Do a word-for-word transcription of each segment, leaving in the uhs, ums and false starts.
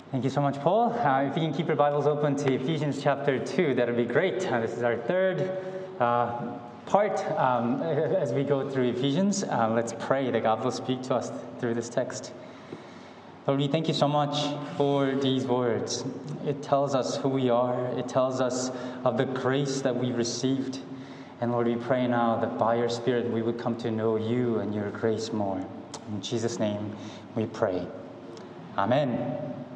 Thank you so much, Paul. Uh, if you can keep your Bibles open to Ephesians chapter two, that would be great. Uh, this is our third uh, part um, as we go through Ephesians. Uh, let's pray that God will speak to us through this text. Lord, we thank you so much for these words. It tells us who we are. It tells us of the grace that we received. And Lord, we pray now that by your Spirit we would come to know you and your grace more. In Jesus' name we pray. Amen.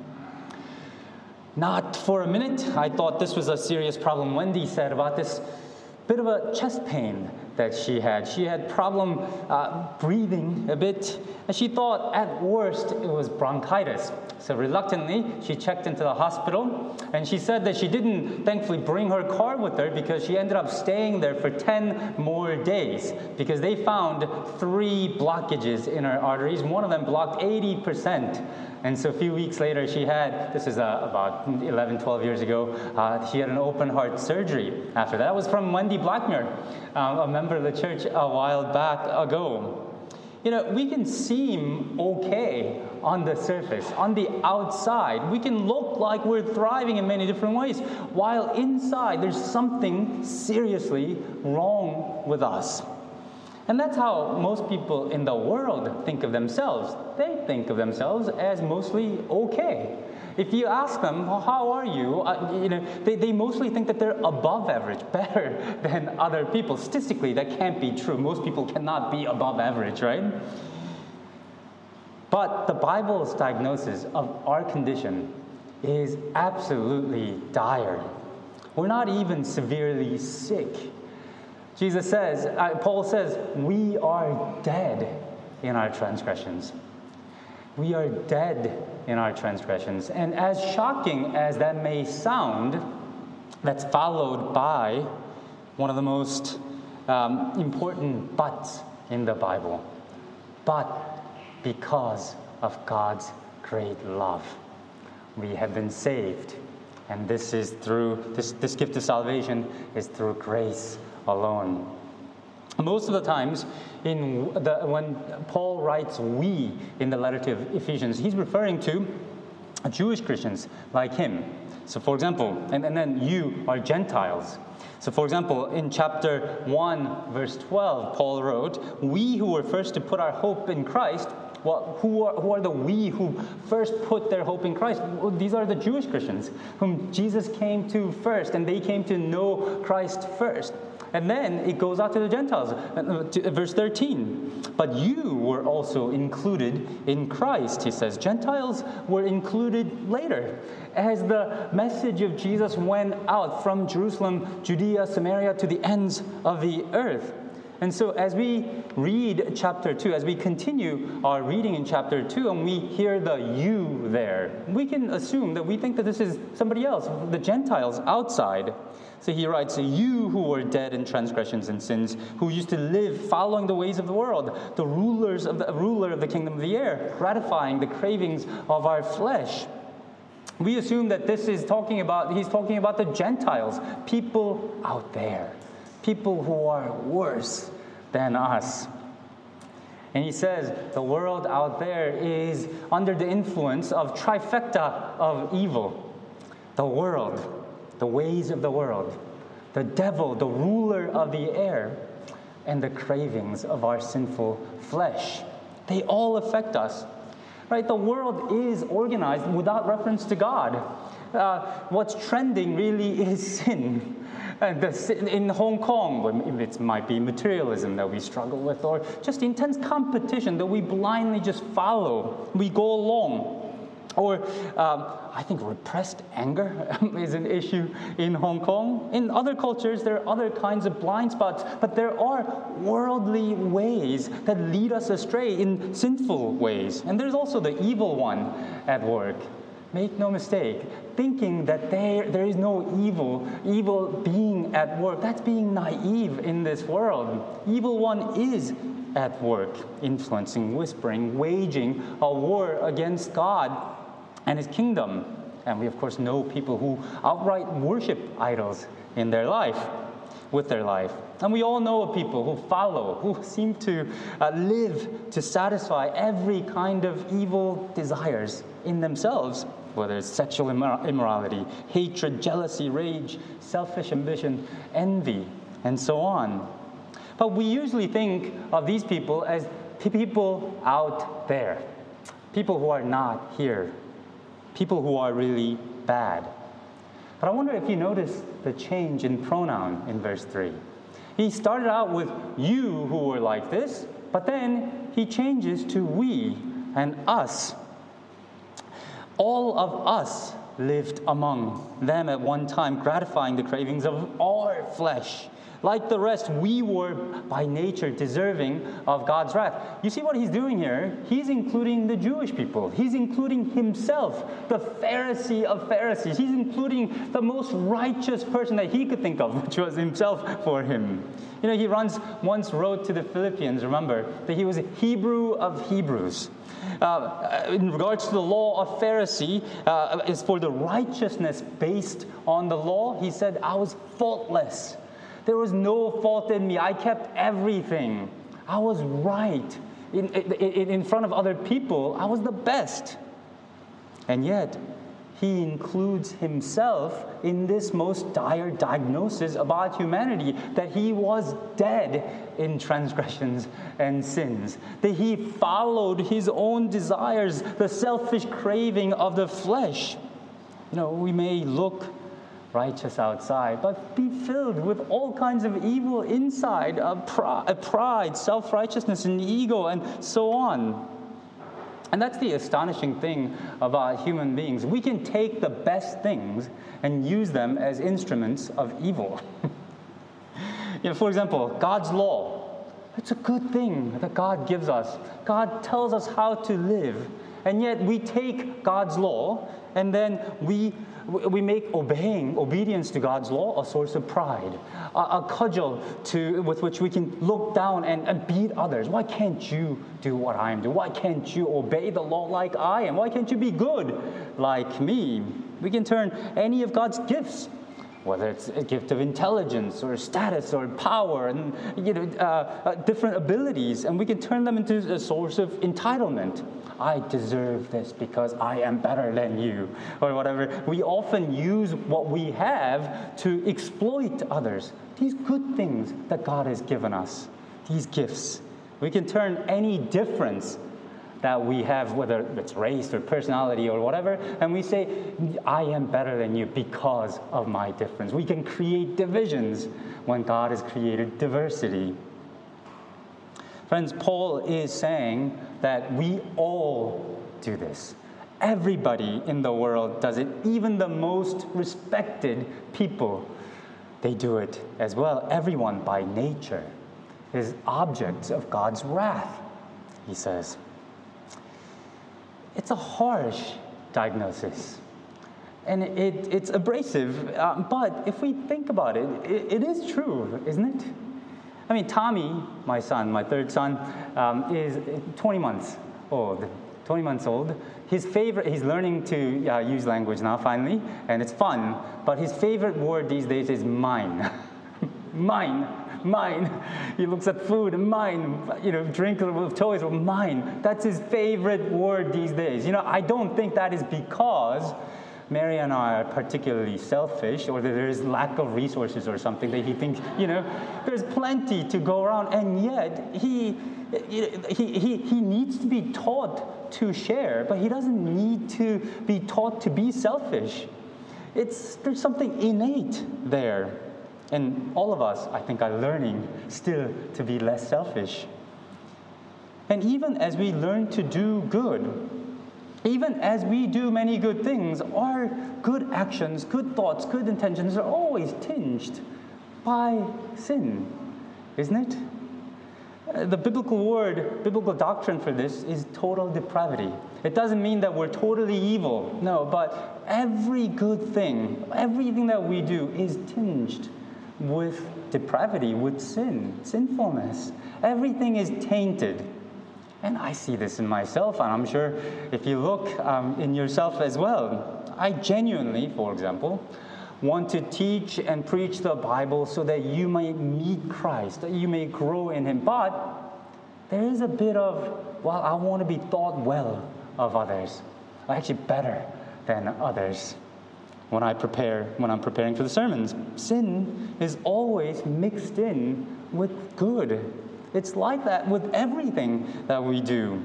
Not for a minute. I thought this was a serious problem. Wendy said about this bit of a chest pain that she had. She had problem uh, breathing a bit, and she thought at worst it was bronchitis. So reluctantly, she checked into the hospital, and she said that she didn't, thankfully, bring her car with her because she ended up staying there for ten more days because they found three blockages in her arteries. One of them blocked eighty percent. And so a few weeks later, she had, this is uh, about eleven, twelve years ago, uh, she had an open heart surgery after that. That was from Wendy Blackmere, um, a member of the church a while back ago. You know, we can seem okay on the surface, on the outside. We can look like we're thriving in many different ways, while inside there's something seriously wrong with us. And that's how most people in the world think of themselves. They think of themselves as mostly okay. If you ask them, well, how are you? Uh, you know, they, they mostly think that they're above average, better than other people. Statistically, that can't be true. Most people cannot be above average, right? But the Bible's diagnosis of our condition is absolutely dire. We're not even severely sick. Jesus says, uh, Paul says, we are dead in our transgressions. We are dead in our transgressions. And as shocking as that may sound, that's followed by one of the most um, important buts in the Bible. But because of God's great love, we have been saved. And this is through, this, this gift of salvation is through grace alone. Most of the times, in the, when Paul writes "we" in the letter to Ephesians, he's referring to Jewish Christians like him. So, for example, and, and then you are Gentiles. So, for example, in chapter one, verse twelve, Paul wrote, "We who were first to put our hope in Christ." Well, who are, who are the we who first put their hope in Christ? Well, these are the Jewish Christians whom Jesus came to first, and they came to know Christ first. And then it goes out to the Gentiles, verse thirteen. But you were also included in Christ, he says. Gentiles were included later as the message of Jesus went out from Jerusalem, Judea, Samaria, to the ends of the earth. And so as we read chapter two, as we continue our reading in chapter two, and we hear the you there, we can assume that we think that this is somebody else, the Gentiles outside. So he writes, you who were dead in transgressions and sins, who used to live following the ways of the world, the rulers of the ruler of the kingdom of the air, gratifying the cravings of our flesh. We assume that this is talking about, he's talking about the Gentiles, people out there, people who are worse than us. And he says the world out there is under the influence of trifecta of evil. The world, the ways of the world, the devil, the ruler of the air, and the cravings of our sinful flesh. They all affect us. Right? The world is organized without reference to God. Uh, what's trending really is sin. And the, in Hong Kong, it might be materialism that we struggle with, or just intense competition that we blindly just follow. We go along. Or um, I think repressed anger is an issue in Hong Kong. In other cultures, there are other kinds of blind spots, but there are worldly ways that lead us astray in sinful ways. And there's also the evil one at work. Make no mistake, thinking that there, there is no evil, evil being at work, that's being naive in this world. Evil one is at work, influencing, whispering, waging a war against God and his kingdom. And we, of course, know people who outright worship idols in their life, with their life. And we all know of people who follow, who seem to uh, live to satisfy every kind of evil desires in themselves. whether it's sexual immor- immorality, hatred, jealousy, rage, selfish ambition, envy, and so on. But we usually think of these people as people out there, people who are not here, people who are really bad. But I wonder if you notice the change in pronoun in verse three. He started out with you who were like this, but then he changes to we and us. All of us lived among them at one time, gratifying the cravings of our flesh. Like the rest, we were by nature deserving of God's wrath. You see what he's doing here? He's including the Jewish people. He's including himself, the Pharisee of Pharisees. He's including the most righteous person that he could think of, which was himself for him. You know, he runs, once wrote to the Philippians, remember, that he was a Hebrew of Hebrews. Uh, in regards to the law of Pharisee, uh, is for the righteousness based on the law. He said, I was faultless. There was no fault in me. I kept everything. I was right. In, in, in front of other people, I was the best. And yet, he includes himself in this most dire diagnosis about humanity, that he was dead in transgressions and sins, that he followed his own desires, the selfish craving of the flesh. You know, we may look righteous outside, but be filled with all kinds of evil inside, uh, pride, pride, self-righteousness, and ego, and so on. And that's the astonishing thing about human beings. We can take the best things and use them as instruments of evil. You know, for example, God's law. It's a good thing that God gives us. God tells us how to live. And yet we take God's law and then we we make obeying, obedience to God's law a source of pride, a, a cudgel to, with which we can look down and, and beat others. Why can't you do what I am doing? Why can't you obey the law like I am? Why can't you be good like me? We can turn any of God's gifts, whether it's a gift of intelligence or status or power and you know uh, uh, different abilities, and we can turn them into a source of entitlement. I deserve this because I am better than you, or whatever. We often use what we have to exploit others. These good things that God has given us, these gifts, we can turn any difference that we have, whether it's race or personality or whatever, and we say, I am better than you because of my difference. We can create divisions when God has created diversity. Friends, Paul is saying that we all do this. Everybody in the world does it. Even the most respected people, they do it as well. Everyone by nature is objects of God's wrath, he says. It's a harsh diagnosis, and it, it's abrasive, uh, but if we think about it, it, it is true, isn't it? I mean, Tommy, my son, my third son, um, is twenty months old. twenty months old. His favorite, he's learning to uh, use language now, finally, and it's fun, but his favorite word these days is mine. Mine. Mine. He looks at food, mine. You know, drink with toys, mine. That's his favorite word these days. You know, I don't think that is because Mary and I are particularly selfish, or that there is lack of resources or something that he thinks, you know, there's plenty to go around, and yet he, he, he, he needs to be taught to share, but he doesn't need to be taught to be selfish. It's, there's something innate there. And all of us, I think, are learning still to be less selfish. And even as we learn to do good, even as we do many good things, our good actions, good thoughts, good intentions are always tinged by sin, isn't it? Uh, the biblical word, biblical doctrine for this is total depravity. It doesn't mean that we're totally evil, no, but every good thing, everything that we do is tinged with depravity, with sin, sinfulness. Everything is tainted. And I see this in myself, and I'm sure if you look um, in yourself as well. I genuinely, for example, want to teach and preach the Bible so that you may meet Christ, that you may grow in Him. But there is a bit of, well, I want to be thought well of others. Actually better than others. When I prepare, when I'm preparing for the sermons, sin is always mixed in with good. It's like that with everything that we do.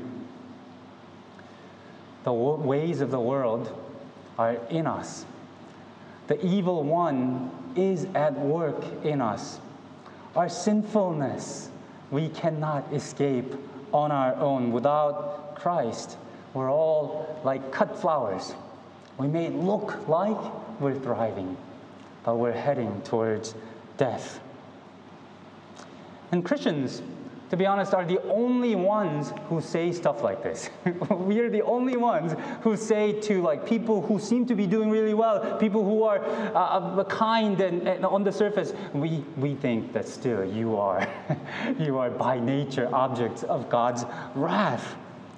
The ways of the world are in us. The evil one is at work in us. Our sinfulness, we cannot escape on our own. Without Christ, we're all like cut flowers. We may look like we're thriving, but we're heading towards death. And Christians, to be honest, are the only ones who say stuff like this. We are the only ones who say to like people who seem to be doing really well, people who are uh, kind and, and on the surface, we, we think that still you are, you are by nature objects of God's wrath.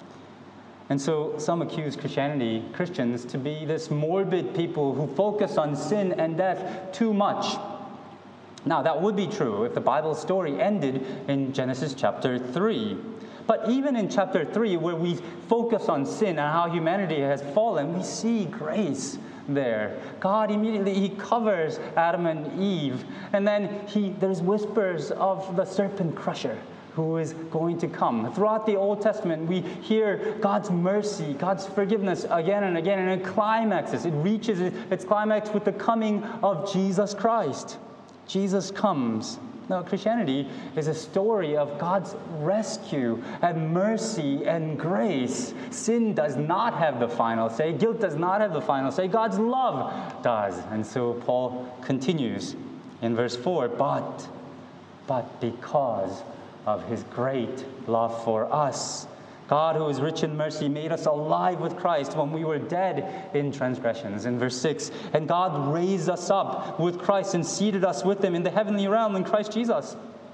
And so some accuse Christianity, Christians, to be this morbid people who focus on sin and death too much. Now, that would be true if the Bible story ended in Genesis chapter three. But even in chapter three, where we focus on sin and how humanity has fallen, we see grace there. God immediately, he covers Adam and Eve. And then he there's whispers of the serpent crusher who is going to come. Throughout the Old Testament, we hear God's mercy, God's forgiveness again and again, and it climaxes. It reaches its climax with the coming of Jesus Christ. Jesus comes. Now, Christianity is a story of God's rescue and mercy and grace. Sin does not have the final say. Guilt does not have the final say. God's love does. And so Paul continues in verse four, but, but because of his great love for us, God, who is rich in mercy, made us alive with Christ when we were dead in transgressions. In verse six, and God raised us up with Christ and seated us with him in the heavenly realm in Christ Jesus.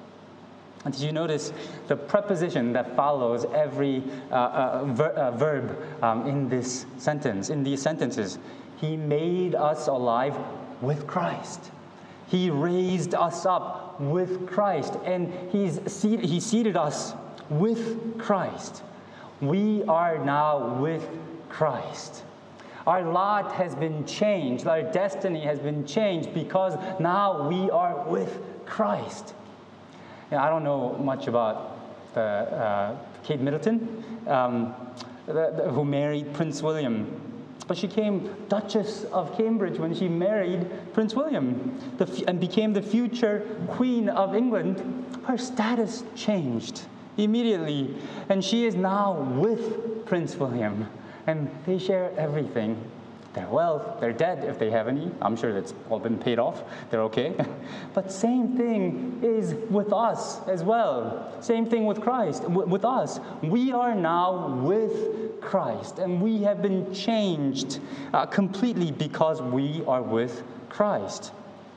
And did you notice the preposition that follows every uh, uh, ver- uh, verb um, in this sentence, in these sentences? He made us alive with Christ. He raised us up with Christ, and he's seated, he seated us with Christ. We are now with Christ. Our lot has been changed. Our destiny has been changed because now we are with Christ. Now, I don't know much about the, uh, Kate Middleton, um, the, the, who married Prince William. But she became Duchess of Cambridge when she married Prince William the, and became the future Queen of England. Her status changed immediately, and she is now with Prince William, and they share everything. Their wealth, their debt, if they have any. I'm sure that's all been paid off. They're okay. But same thing is with us as well. Same thing with Christ, w- with us. We are now with Christ, and we have been changed uh, completely because we are with Christ.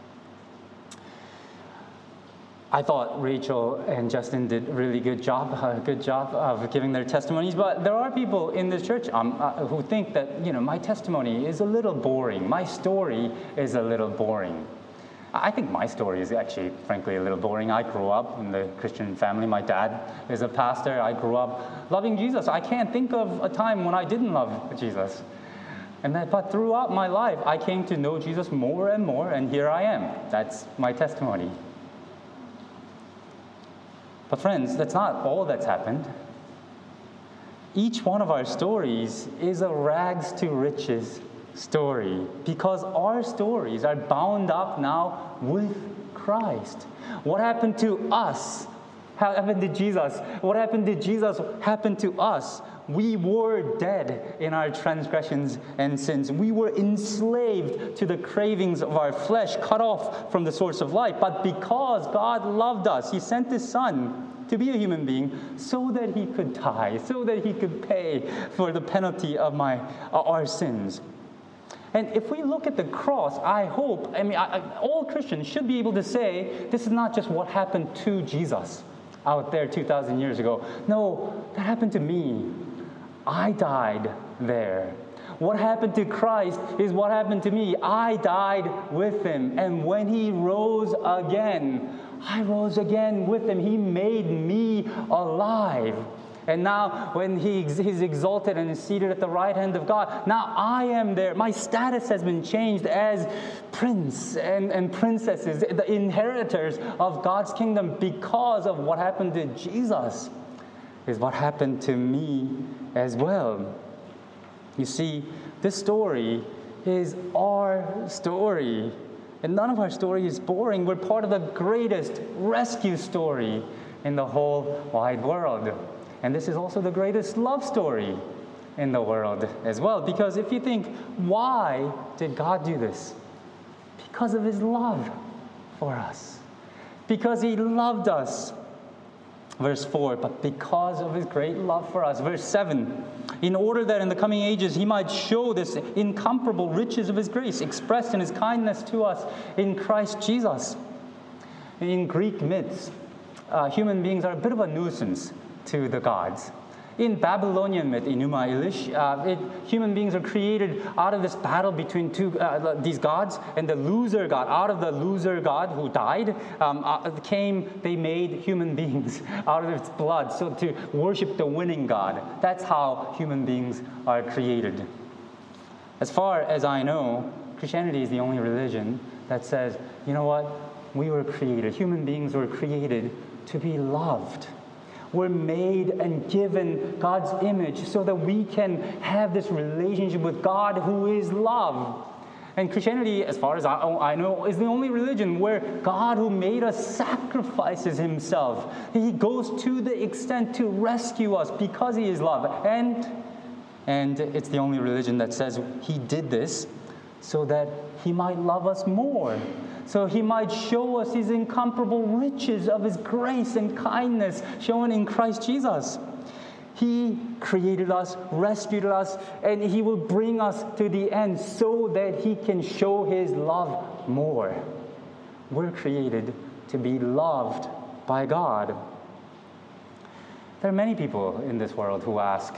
I thought Rachel and Justin did a really good job, a good job of giving their testimonies. But there are people in this church um, uh, who think that, you know, my testimony is a little boring. My story is a little boring. I think my story is actually, frankly, a little boring. I grew up in the Christian family. My dad is a pastor. I grew up loving Jesus. I can't think of a time when I didn't love Jesus. And that, but throughout my life, I came to know Jesus more and more, and here I am. That's my testimony. But friends, that's not all that's happened. Each one of our stories is a rags to riches story because our stories are bound up now with Christ. What happened to us? What happened to Jesus? What happened to Jesus happened to us. We were dead in our transgressions and sins. We were enslaved to the cravings of our flesh, cut off from the source of life. But because God loved us, he sent his son to be a human being so that he could die, so that he could pay for the penalty of my uh, our sins. And if we look at the cross, I hope, I mean, I, I, all Christians should be able to say, this is not just what happened to Jesus out there two thousand years ago. No, that happened to me. I died there. What happened to Christ is what happened to me. I died with him. And when he rose again, I rose again with him. He made me alive. And now when he, he's exalted and is seated at the right hand of God, now I am there. My status has been changed as prince and, and princesses, the inheritors of God's kingdom because of what happened to Jesus is what happened to me as well. You see, this story is our story. And none of our story is boring. We're part of the greatest rescue story in the whole wide world. And this is also the greatest love story in the world as well. Because if you think, why did God do this? Because of his love for us. Because he loved us. Verse four, but because of his great love for us. Verse seven, in order that in the coming ages he might show this incomparable riches of his grace expressed in his kindness to us in Christ Jesus. In Greek myths, uh, human beings are a bit of a nuisance to the gods. In Babylonian myth, Enuma Elish, uh, it, human beings are created out of this battle between two uh, these gods, and the loser god, out of the loser god who died, um, uh, came, they made human beings out of its blood, so to worship the winning god. That's how human beings are created. As far as I know, Christianity is the only religion that says, you know what, we were created, human beings were created to be loved. We're made and given God's image so that we can have this relationship with God who is love. And Christianity, as far as I know, is the only religion where God who made us sacrifices himself. He goes to the extent to rescue us because he is love. And, and it's the only religion that says he did this so that he might love us more. So he might show us his incomparable riches of his grace and kindness shown in Christ Jesus. He created us, rescued us, and he will bring us to the end so that he can show his love more. We're created to be loved by God. There are many people in this world who ask,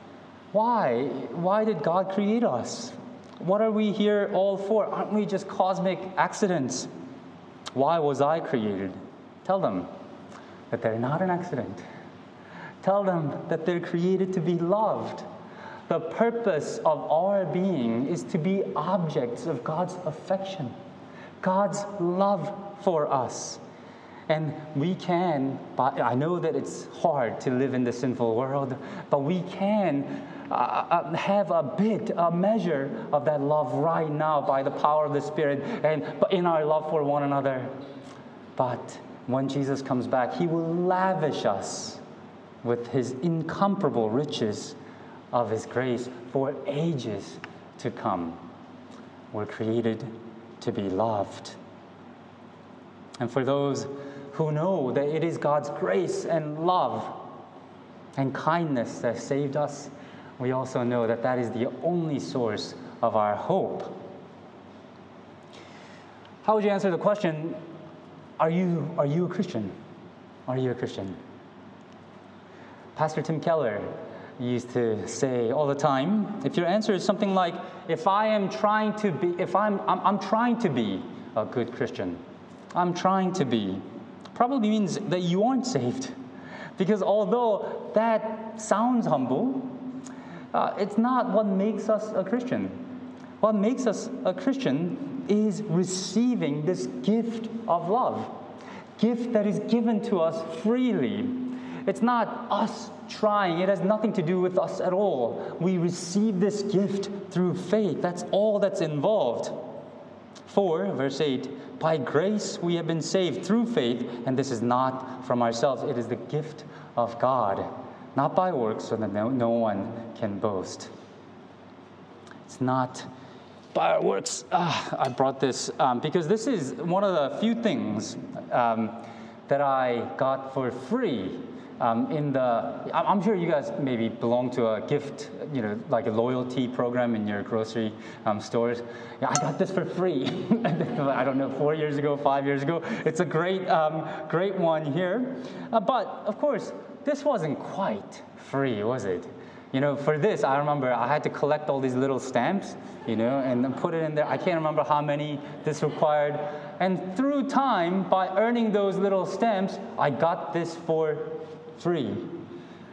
why? Why did God create us? What are we here all for? Aren't we just cosmic accidents? Why was I created? Tell them that they're not an accident. Tell them that they're created to be loved. The purpose of our being is to be objects of God's affection, God's love for us. And we can, I know that it's hard to live in the sinful world, but we can Uh, have a bit, a measure of that love right now by the power of the Spirit and in our love for one another. But when Jesus comes back, he will lavish us with his incomparable riches of his grace for ages to come. We're created to be loved. And for those who know that it is God's grace and love and kindness that saved us, we also know that that is the only source of our hope. How would you answer the question, are you, are you a Christian? Are you a Christian? Pastor Tim Keller used to say all the time, if your answer is something like, if I am trying to be, if I'm, I'm, I'm trying to be a good Christian, I'm trying to be, probably means that you aren't saved. Because although that sounds humble, Uh, it's not what makes us a Christian. What makes us a Christian is receiving this gift of love, gift that is given to us freely. It's not us trying. It has nothing to do with us at all. We receive this gift through faith. That's all that's involved. For, verse eight, by grace we have been saved through faith, and this is not from ourselves. It is the gift of God. Not by works, so that no, no one can boast. It's not by our works. Ah, I brought this um, because this is one of the few things um, that I got for free. Um, in the, I'm sure you guys maybe belong to a gift, you know, like a loyalty program in your grocery um, stores. Yeah, I got this for free. I don't know, four years ago, five years ago. It's a great, um, great one here. Uh, but of course, this wasn't quite free, was it? You know, for this, I remember I had to collect all these little stamps, you know, and then put it in there. I can't remember how many this required. And through time, by earning those little stamps, I got this for free.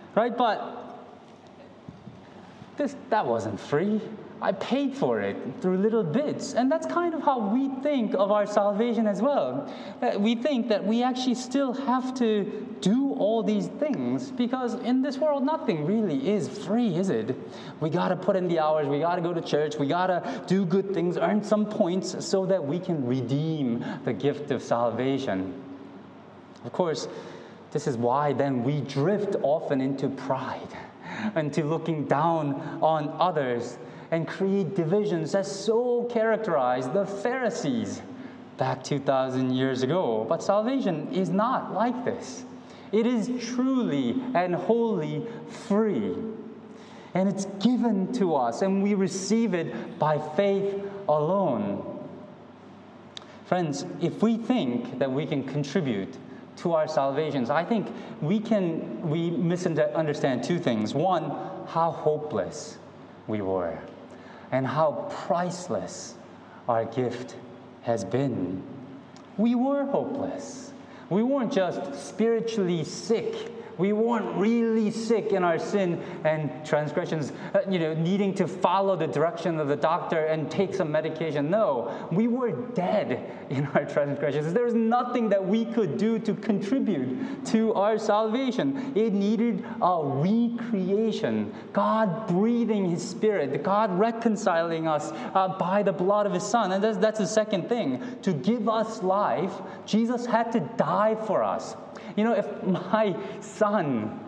right? But this that wasn't free. I paid for it through little bits. And that's kind of how we think of our salvation as well. We think that we actually still have to do all these things, because in this world, nothing really is free, is it? We got to put in the hours. We got to go to church. We got to do good things, earn some points so that we can redeem the gift of salvation. Of course, this is why then we drift often into pride, into looking down on others, and create divisions that so characterized the Pharisees back two thousand years ago. But salvation is not like this. It is truly and wholly free. And it's given to us, and we receive it by faith alone. Friends, if we think that we can contribute to our salvations, I think we can we misunderstand two things. One, how hopeless we were, and how priceless our gift has been. We were hopeless. We weren't just spiritually sick. We weren't really sick in our sin and transgressions, uh, you know, needing to follow the direction of the doctor and take some medication. No, we were dead in our transgressions. There was nothing that we could do to contribute to our salvation. It needed a recreation, God breathing His Spirit, God reconciling us uh, by the blood of His Son. And that's, that's the second thing. To give us life, Jesus had to die for us. You know, if my son,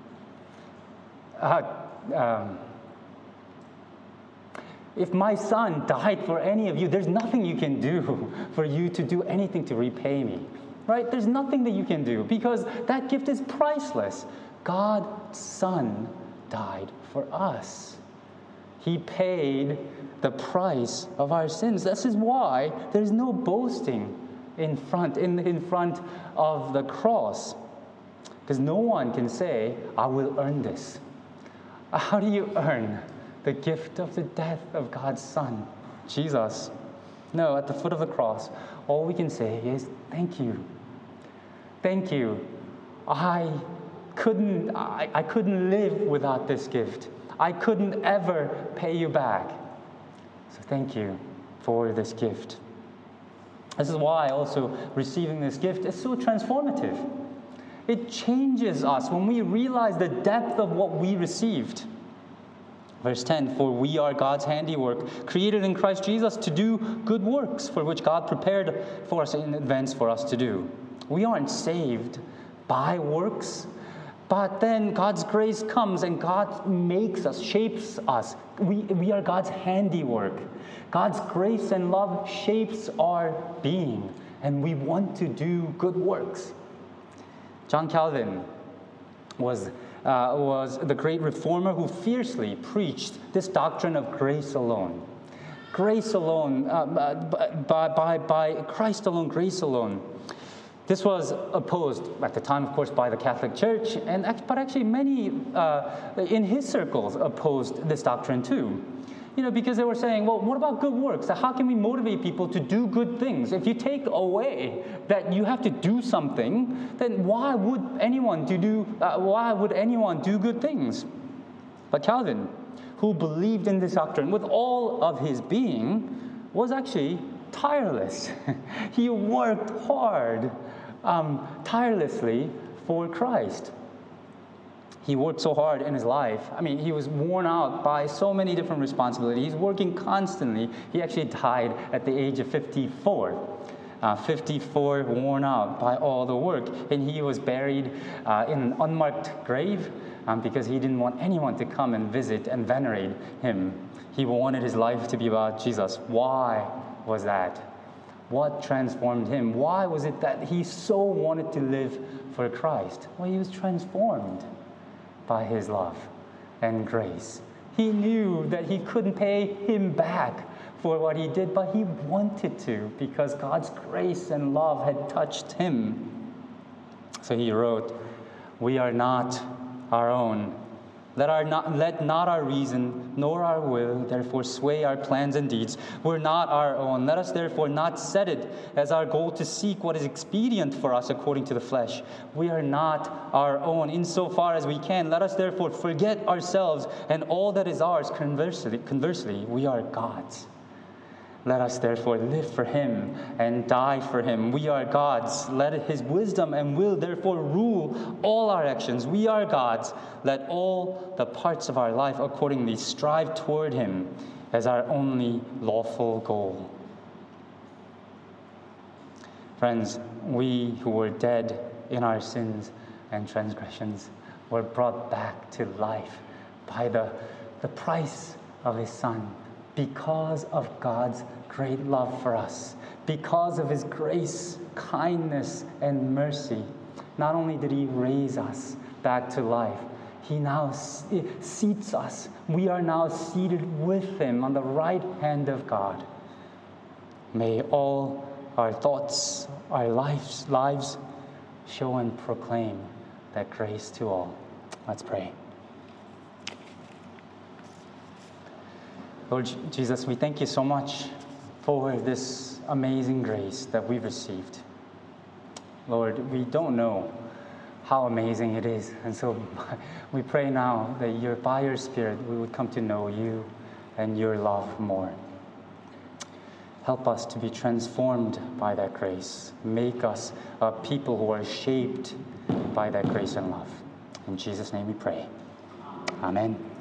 uh, um, if my son died for any of you, there's nothing you can do for you to do anything to repay me, right? There's nothing that you can do, because that gift is priceless. God's Son died for us. He paid the price of our sins. This is why there's no boasting in front in, in front of the cross, because no one can say, I will earn this. How do you earn the gift of the death of God's Son, Jesus? No, at the foot of the cross, all we can say is, thank you. Thank you. I couldn't I, I couldn't live without this gift. I couldn't ever pay you back. So thank you for this gift. This is why also receiving this gift is so transformative. It changes us when we realize the depth of what we received. Verse ten, for we are God's handiwork, created in Christ Jesus to do good works, for which God prepared for us in advance for us to do. We aren't saved by works, but then God's grace comes and God makes us, shapes us. We, we are God's handiwork. God's grace and love shapes our being, and we want to do good works. John Calvin was, uh, was the great reformer who fiercely preached this doctrine of grace alone. Grace alone, uh, by, by, by Christ alone, grace alone. This was opposed at the time, of course, by the Catholic Church, and but actually many uh, in his circles opposed this doctrine too. You know, because they were saying, well, what about good works? How can we motivate people to do good things? If you take away that you have to do something, then why would anyone to do? Uh, why would anyone do good things? But Calvin, who believed in this doctrine with all of his being, was actually tireless. He worked hard, um, tirelessly for Christ. He worked so hard in his life. I mean, he was worn out by so many different responsibilities, working constantly. He actually died at the age of fifty-four. Uh, fifty-four, worn out by all the work. And he was buried uh, in an unmarked grave um, because he didn't want anyone to come and visit and venerate him. He wanted his life to be about Jesus. Why was that? What transformed him? Why was it that he so wanted to live for Christ? Well, he was transformed by his love and grace. He knew that he couldn't pay him back for what he did, but he wanted to because God's grace and love had touched him. So he wrote, "We are not our own. Let, our not, let not our reason nor our will therefore sway our plans and deeds. We're not our own. Let us therefore not set it as our goal to seek what is expedient for us according to the flesh. We are not our own insofar as we can. Let us therefore forget ourselves and all that is ours. Conversely, conversely, we are God's. Let us therefore live for him and die for him. We are God's. Let his wisdom and will therefore rule all our actions. We are God's. Let all the parts of our life accordingly strive toward him as our only lawful goal. Friends, we who were dead in our sins and transgressions were brought back to life by the, the price of his Son. Because of God's great love for us, because of his grace, kindness, and mercy, not only did he raise us back to life, he now seats us. We are now seated with him on the right hand of God. May all our thoughts, our lives, lives show and proclaim that grace to all. Let's pray. Lord Jesus, we thank you so much for this amazing grace that we've received. Lord, we don't know how amazing it is. And so we pray now that you're, by your Spirit, we would come to know you and your love more. Help us to be transformed by that grace. Make us a people who are shaped by that grace and love. In Jesus' name we pray. Amen.